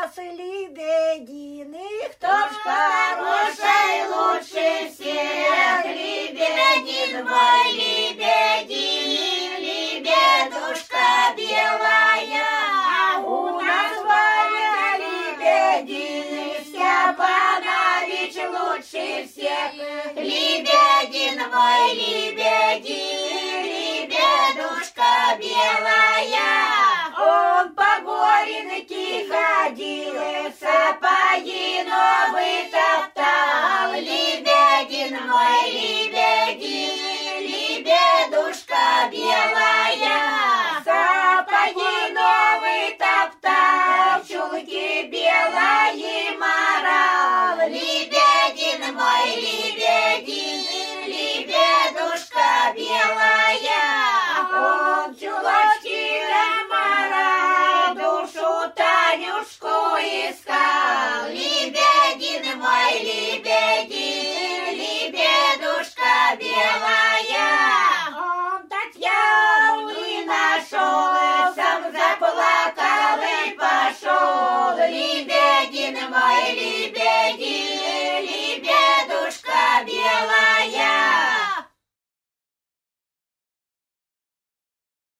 нас лебедины, Кто ж хороший лучше всех, лебедин мой, лебедин, лебедушка белая. а у нас Ваня лебедины, Степанович лучше всех, лебедин мой, лебедин, лебедушка белая. он по горенке ходил, Сапоги новые топтал, лебедин мой, лебедин, лебедушка белая. сапоги новые топтал, Чулки белые морал, лебедин мой, лебедин, лебедушка белая. он чулочки Морал, душу Танюшку искал, лебедин мой, лебедин.